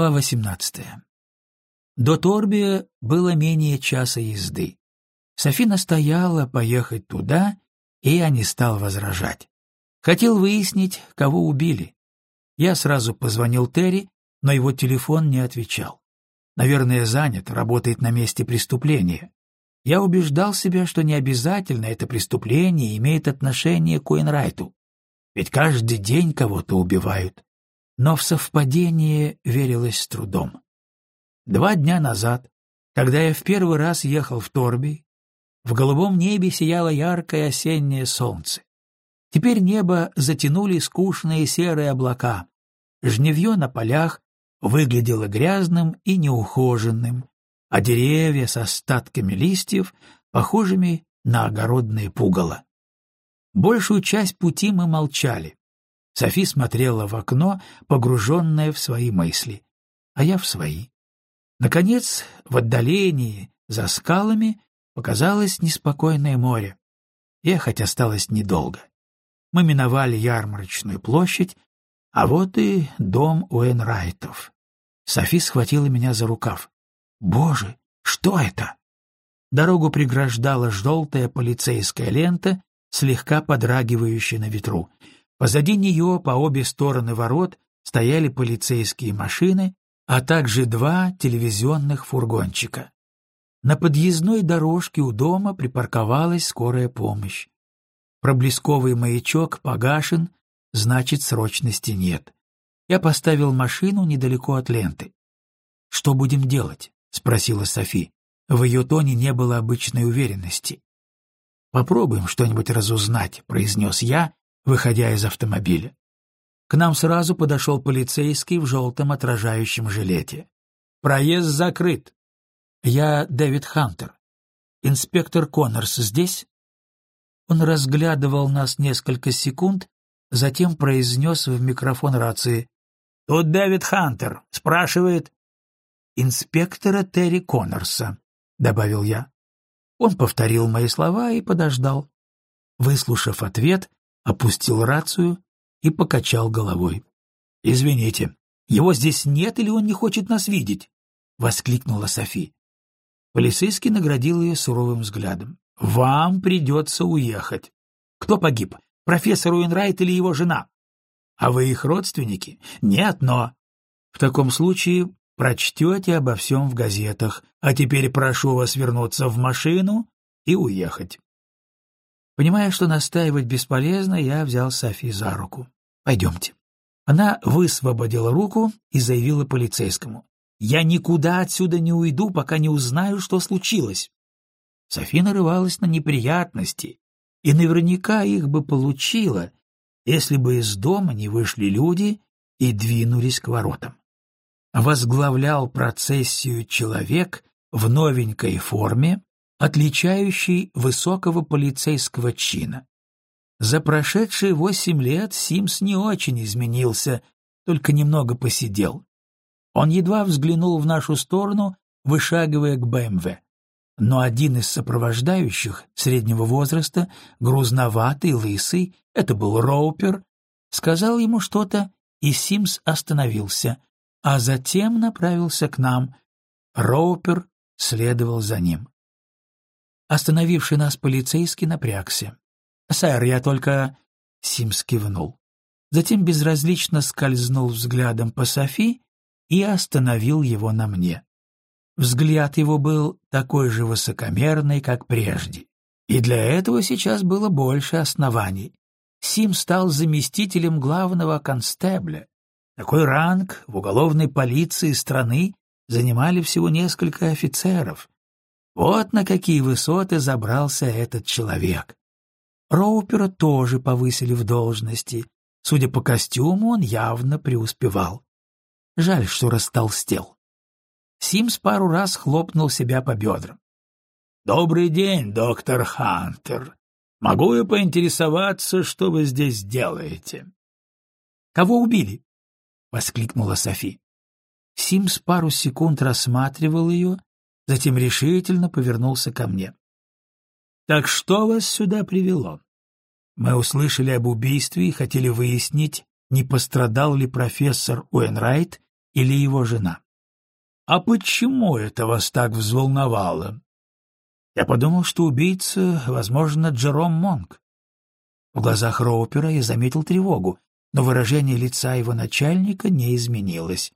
Глава 18. До Торби было менее часа езды. Софи настояла поехать туда, и я не стал возражать. Хотел выяснить, кого убили. Я сразу позвонил Терри, но его телефон не отвечал. Наверное, занят, работает на месте преступления. Я убеждал себя, что не обязательно это преступление имеет отношение к Уэйнрайту. Ведь каждый день кого-то убивают. Но в совпадение верилось с трудом. 2 дня назад, когда я в первый раз ехал в Торби, в голубом небе сияло яркое осеннее солнце. Теперь небо затянули скучные серые облака. Жнивье на полях выглядело грязным и неухоженным, а деревья с остатками листьев похожими на огородные пугало. Большую часть пути мы молчали. Софи смотрела в окно, погруженная в свои мысли, а я в свои. Наконец, в отдалении, за скалами, показалось неспокойное море. Ехать осталось недолго. Мы миновали ярмарочную площадь, а вот и дом Уэйнрайтов. Софи схватила меня за рукав. «Боже, что это?» Дорогу преграждала желтая полицейская лента, слегка подрагивающая на ветру. Позади нее, по обе стороны ворот, стояли полицейские машины, а также 2 телевизионных фургончика. На подъездной дорожке у дома припарковалась скорая помощь. Проблесковый маячок погашен, значит, срочности нет. Я поставил машину недалеко от ленты. «Что будем делать?» — спросила Софи. В ее тоне не было обычной уверенности. «Попробуем что-нибудь разузнать», — произнес я, выходя из автомобиля. К нам сразу подошел полицейский в желтом отражающем жилете. «Проезд закрыт». «Я Дэвид Хантер. Инспектор Коннорс здесь?» Он разглядывал нас несколько секунд, затем произнес в микрофон рации. «Тут Дэвид Хантер. Спрашивает...» «Инспектора Терри Коннорса», — добавил я. Он повторил мои слова и подождал. Выслушав ответ, опустил рацию и покачал головой. «Извините, его здесь нет или он не хочет нас видеть?» — воскликнула Софи. Полицейский наградил ее суровым взглядом. «Вам придется уехать. Кто погиб, профессор Уэйнрайт или его жена? А вы их родственники? Нет, но...» «В таком случае прочтете обо всем в газетах, а теперь прошу вас вернуться в машину и уехать». Понимая, что настаивать бесполезно, я взял Софи за руку. «Пойдемте». Она высвободила руку и заявила полицейскому. «Я никуда отсюда не уйду, пока не узнаю, что случилось». Софи нарывалась на неприятности, и наверняка их бы получила, если бы из дома не вышли люди и двинулись к воротам. Возглавлял процессию человек в новенькой форме, отличающий высокого полицейского чина. За прошедшие 8 лет Симс не очень изменился, только немного посидел. Он едва взглянул в нашу сторону, вышагивая к БМВ. Но один из сопровождающих, среднего возраста, грузноватый, лысый, это был Роупер, сказал ему что-то, и Симс остановился, а затем направился к нам. Роупер следовал за ним. Остановивший нас полицейский напрягся. «Сэр, я только...» — Симс кивнул. Затем безразлично скользнул взглядом по Софи и остановил его на мне. Взгляд его был такой же высокомерный, как прежде. И для этого сейчас было больше оснований. Сим стал заместителем главного констебля. Такой ранг в уголовной полиции страны занимали всего несколько офицеров. Вот на какие высоты забрался этот человек. Роупера тоже повысили в должности. Судя по костюму, он явно преуспевал. Жаль, что растолстел. Симс пару раз хлопнул себя по бедрам. «Добрый день, доктор Хантер. Могу я поинтересоваться, что вы здесь делаете?» «Кого убили?» — воскликнула Софи. Симс пару секунд рассматривал ее, затем решительно повернулся ко мне. «Так что вас сюда привело? Мы услышали об убийстве и хотели выяснить, не пострадал ли профессор Уэйнрайт или его жена. «А почему это вас так взволновало?» Я подумал, что убийца, возможно, Джером Монк. В глазах Роупера я заметил тревогу, но выражение лица его начальника не изменилось.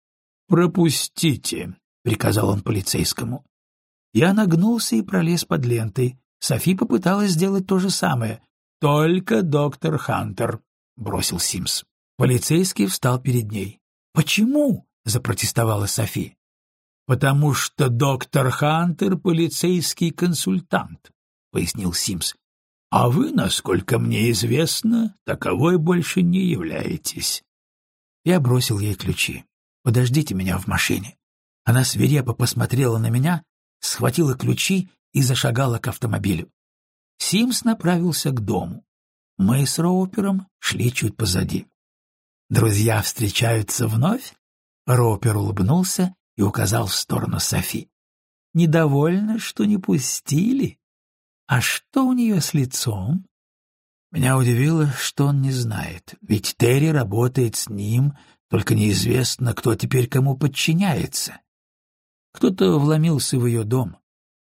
«Пропустите», — приказал он полицейскому. Я нагнулся и пролез под лентой. Софи попыталась сделать то же самое. «Только доктор Хантер», — бросил Симс. Полицейский встал перед ней. «Почему?» — запротестовала Софи. «Потому что доктор Хантер — полицейский консультант», — пояснил Симс. «А вы, насколько мне известно, таковой больше не являетесь». Я бросил ей ключи. «Подождите меня в машине». Она свирепо посмотрела на меня, схватила ключи и зашагала к автомобилю. Симс направился к дому. Мы с Роупером шли чуть позади. «Друзья встречаются вновь?» Роупер улыбнулся и указал в сторону Софи. «Недовольна, что не пустили? А что у нее с лицом?» Меня удивило, что он не знает, ведь Терри работает с ним, только неизвестно, кто теперь кому подчиняется. Кто-то вломился в ее дом.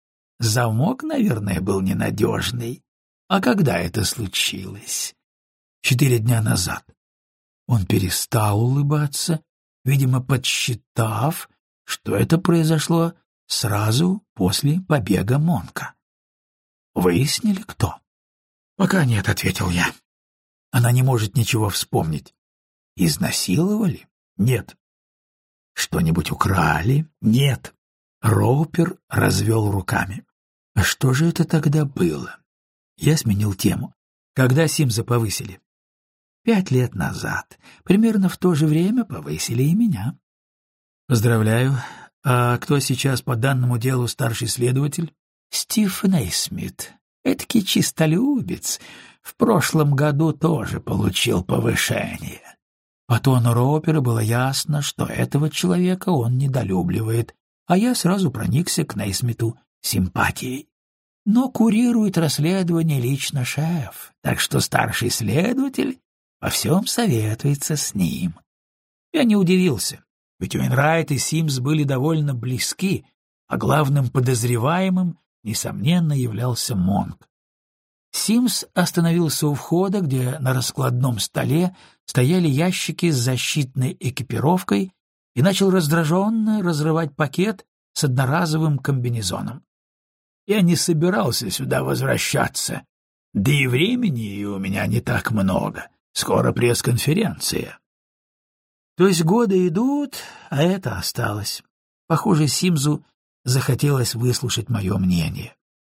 Замок, наверное, был ненадежный. А когда это случилось? 4 дня назад. Он перестал улыбаться, видимо, подсчитав, что это произошло сразу после побега Монка. Выяснили, кто? «Пока нет», — ответил я. Она не может ничего вспомнить. Изнасиловали? Нет. Что-нибудь украли? Нет. Роупер развел руками. А что же это тогда было? Я сменил тему. Когда Симса повысили? 5 лет назад. Примерно в то же время повысили и меня. Поздравляю. А кто сейчас по данному делу старший следователь? Стив Нейсмит. Эдакий чистолюбец. В прошлом году тоже получил повышение. По тону Роупера было ясно, что этого человека он недолюбливает, а я сразу проникся к Нейсмиту симпатией. Но курирует расследование лично шеф, так что старший следователь во всем советуется с ним. Я не удивился, ведь Уэйнрайт и Симс были довольно близки, а главным подозреваемым, несомненно, являлся Монк. Симс остановился у входа, где на раскладном столе стояли ящики с защитной экипировкой, и начал раздраженно разрывать пакет с одноразовым комбинезоном. «Я не собирался сюда возвращаться, да и времени у меня не так много. Скоро пресс-конференция». То есть годы идут, а это осталось. Похоже, Симсу захотелось выслушать мое мнение.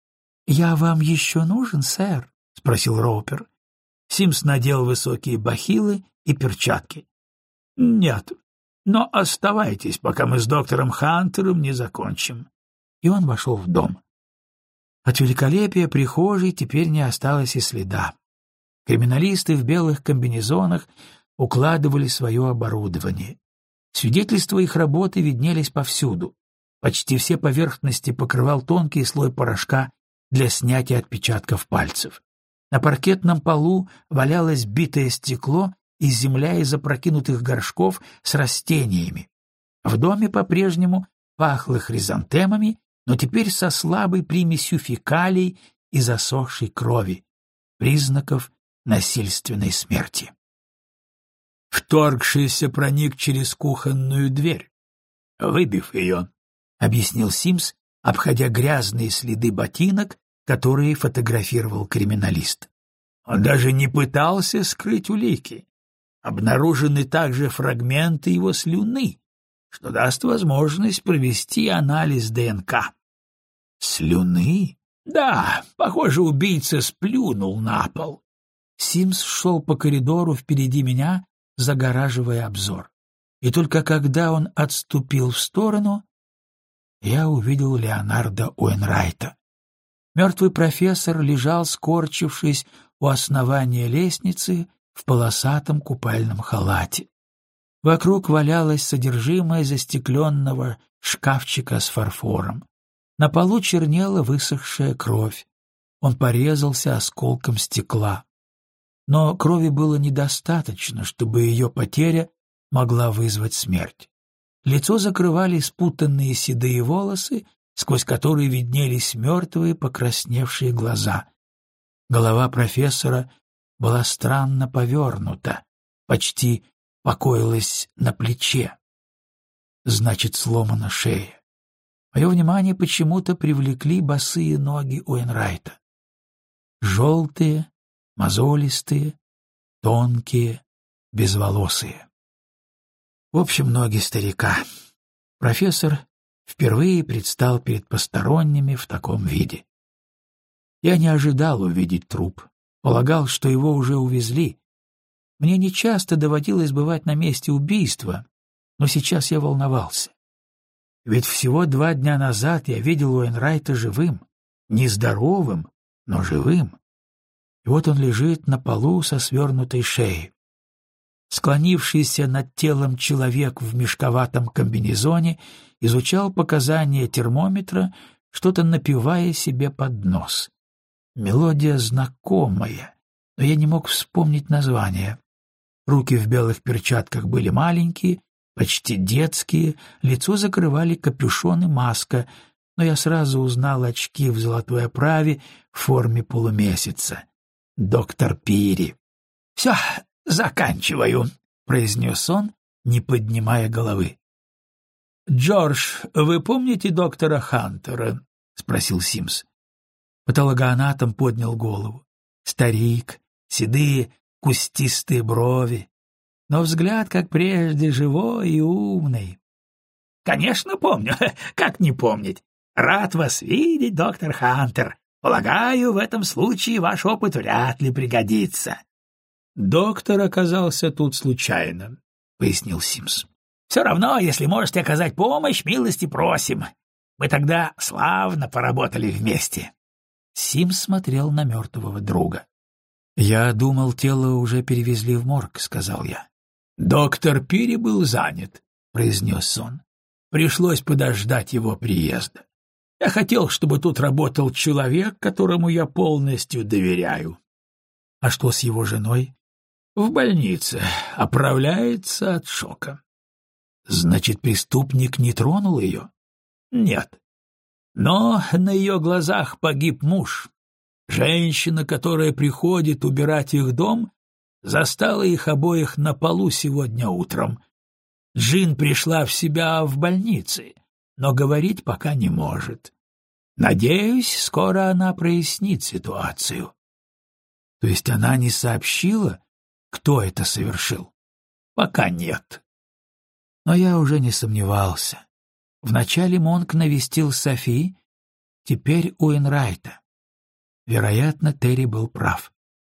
«Я вам еще нужен, сэр?» — спросил Роупер. Симс надел высокие бахилы и перчатки. «Нет, но оставайтесь, пока мы с доктором Хантером не закончим». И он вошел в дом. От великолепия прихожей теперь не осталось и следа. Криминалисты в белых комбинезонах укладывали свое оборудование. Свидетельства их работы виднелись повсюду. Почти все поверхности покрывал тонкий слой порошка для снятия отпечатков пальцев. На паркетном полу валялось битое стекло и земля из опрокинутых горшков с растениями. В доме по-прежнему пахло хризантемами, но теперь со слабой примесью фекалий и засохшей крови, признаков насильственной смерти. Вторгшийся проник через кухонную дверь, выбив ее, — объяснил Симс, обходя грязные следы ботинок, которые фотографировал криминалист. Он даже не пытался скрыть улики. Обнаружены также фрагменты его слюны, что даст возможность провести анализ ДНК. Слюны? Да, похоже, убийца сплюнул на пол. Симс шел по коридору впереди меня, загораживая обзор. И только когда он отступил в сторону, я увидел Леонарда Уэйнрайта. Мертвый профессор лежал, скорчившись у основания лестницы в полосатом купальном халате. Вокруг валялось содержимое застекленного шкафчика с фарфором. На полу чернела высохшая кровь. Он порезался осколком стекла. Но крови было недостаточно, чтобы ее потеря могла вызвать смерть. Лицо закрывали спутанные седые волосы, сквозь которые виднелись мертвые покрасневшие глаза. Голова профессора была странно повернута, почти покоилась на плече. Значит, сломана шея. Мое внимание почему-то привлекли босые ноги Уэйнрайта. Желтые, мозолистые, тонкие, безволосые. В общем, ноги старика. Профессор впервые предстал перед посторонними в таком виде. Я не ожидал увидеть труп, полагал, что его уже увезли. Мне нечасто доводилось бывать на месте убийства, но сейчас я волновался. Ведь всего 2 дня назад я видел Уэйнрайта живым, нездоровым, но живым. И вот он лежит на полу со свернутой шеей. Склонившийся над телом человек в мешковатом комбинезоне изучал показания термометра, что-то напевая себе под нос. Мелодия знакомая, но я не мог вспомнить название. Руки в белых перчатках были маленькие, почти детские, лицо закрывали капюшон и маска, но я сразу узнал очки в золотой оправе в форме полумесяца. Доктор Пири. — Все, заканчиваю, — произнес он, не поднимая головы. — Джордж, вы помните доктора Хантера? — спросил Симс. Патологоанатом поднял голову. Старик, седые, кустистые брови, но взгляд, как прежде, живой и умный. — Конечно, помню. Как не помнить? Рад вас видеть, доктор Хантер. Полагаю, в этом случае ваш опыт вряд ли пригодится. — Доктор оказался тут случайно, — пояснил Симс. — Все равно, если можете оказать помощь, милости просим. Мы тогда славно поработали вместе. Симс смотрел на мертвого друга. — Я думал, тело уже перевезли в морг, — сказал я. — Доктор Пири был занят, — произнес он. Пришлось подождать его приезда. Я хотел, чтобы тут работал человек, которому я полностью доверяю. — А что с его женой? — В больнице. Оправляется от шока. — Значит, преступник не тронул ее? — Нет. Но на ее глазах погиб муж. Женщина, которая приходит убирать их дом, застала их обоих на полу сегодня утром. Джин пришла в себя в больнице, но говорить пока не может. Надеюсь, скоро она прояснит ситуацию. То есть она не сообщила, кто это совершил? Пока нет. Но я уже не сомневался. Вначале Монк навестил Софи, теперь Уэйнрайта. Вероятно, Терри был прав.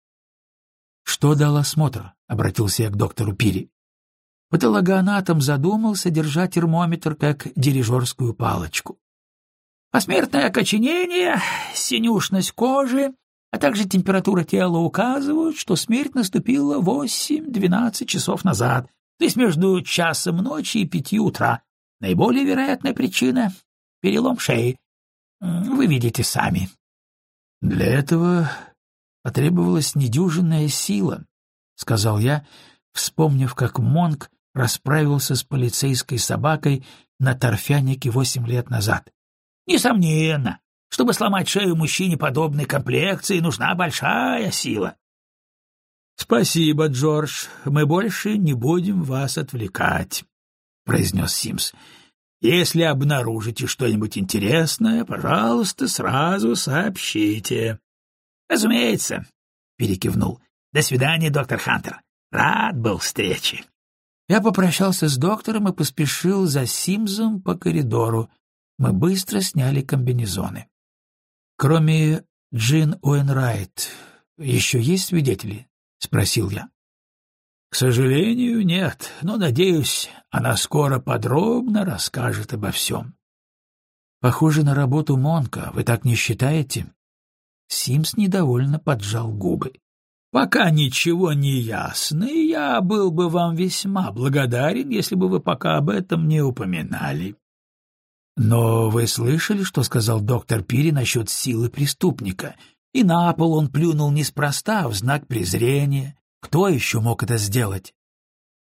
«Что дал осмотр?» — обратился я к доктору Пири. Патологоанатом задумался, держа термометр как дирижерскую палочку. Посмертное окоченение, синюшность кожи, а также температура тела указывают, что смерть наступила 8-12 часов назад, то есть между часом ночи и 5 утра. Наиболее вероятная причина — перелом шеи. Вы видите сами. Для этого потребовалась недюжинная сила, — сказал я, вспомнив, как Монк расправился с полицейской собакой на торфянике 8 лет назад. Несомненно, чтобы сломать шею мужчине подобной комплекции, нужна большая сила. — Спасибо, Джордж, мы больше не будем вас отвлекать, — произнес Симс. — Если обнаружите что-нибудь интересное, пожалуйста, сразу сообщите. — Разумеется, — перекивнул. — До свидания, доктор Хантер. Рад был встрече. Я попрощался с доктором и поспешил за Симсом по коридору. Мы быстро сняли комбинезоны. — Кроме Джин Уэйнрайт, еще есть свидетели? — спросил я. — К сожалению, нет, но, надеюсь, она скоро подробно расскажет обо всем. — Похоже на работу Монка, вы так не считаете? Симс недовольно поджал губы. — Пока ничего не ясно, и я был бы вам весьма благодарен, если бы вы пока об этом не упоминали. — Но вы слышали, что сказал доктор Пири насчет силы преступника? И на пол он плюнул неспроста, в знак презрения. Кто еще мог это сделать?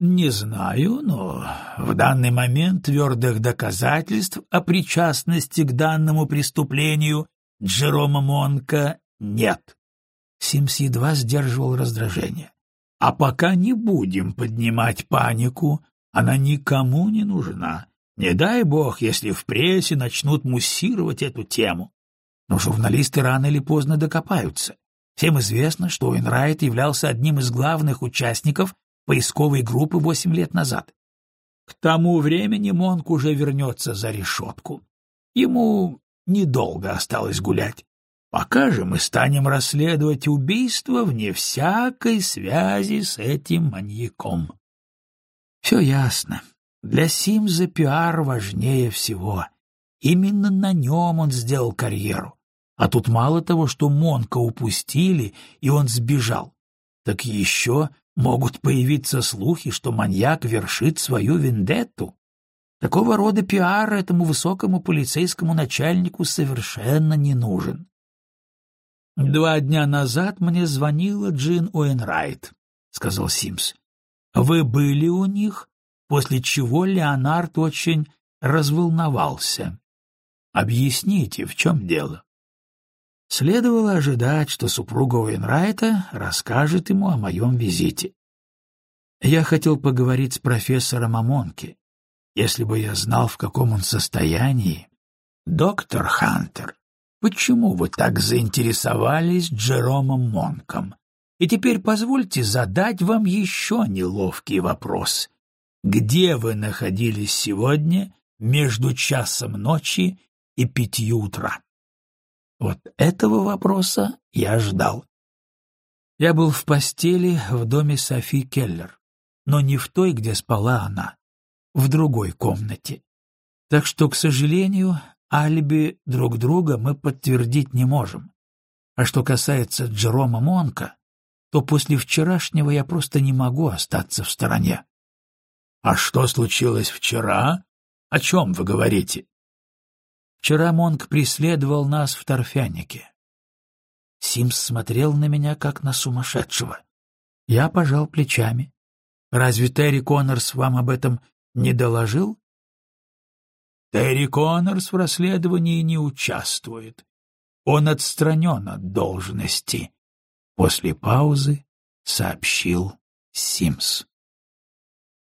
Не знаю, но в данный момент твердых доказательств о причастности к данному преступлению Джерома Монка нет. Симс едва сдерживал раздражение. А пока не будем поднимать панику, она никому не нужна. Не дай бог, если в прессе начнут муссировать эту тему. Но журналисты рано или поздно докопаются. Всем известно, что Уэйнрайт являлся одним из главных участников поисковой группы 8 лет назад. К тому времени Монк уже вернется за решетку. Ему недолго осталось гулять. Пока же мы станем расследовать убийство вне всякой связи с этим маньяком. Все ясно. Для Симса пиар важнее всего. Именно на нем он сделал карьеру. А тут мало того, что Монка упустили, и он сбежал, так еще могут появиться слухи, что маньяк вершит свою вендетту. Такого рода пиар этому высокому полицейскому начальнику совершенно не нужен. 2 дня назад мне звонила Джин Уэйнрайт, — сказал Симс. Вы были у них, после чего Леонард очень разволновался. Объясните, в чем дело? Следовало ожидать, что супруга Уэйнрайта расскажет ему о моем визите. Я хотел поговорить с профессором о Монке. Если бы я знал, в каком он состоянии... Доктор Хантер, почему вы так заинтересовались Джеромом Монком? И теперь позвольте задать вам еще неловкий вопрос. Где вы находились сегодня между часом ночи и 5 утра? Вот этого вопроса я ждал. Я был в постели в доме Софи Келлер, но не в той, где спала она, в другой комнате. Так что, к сожалению, алиби друг друга мы подтвердить не можем. А что касается Джерома Монка, то после вчерашнего я просто не могу остаться в стороне. — А что случилось вчера? О чем вы говорите? Вчера Монк преследовал нас в торфянике. Симс смотрел на меня, как на сумасшедшего. Я пожал плечами. Разве Терри Коннорс вам об этом не доложил? Терри Коннорс в расследовании не участвует. Он отстранен от должности. После паузы сообщил Симс.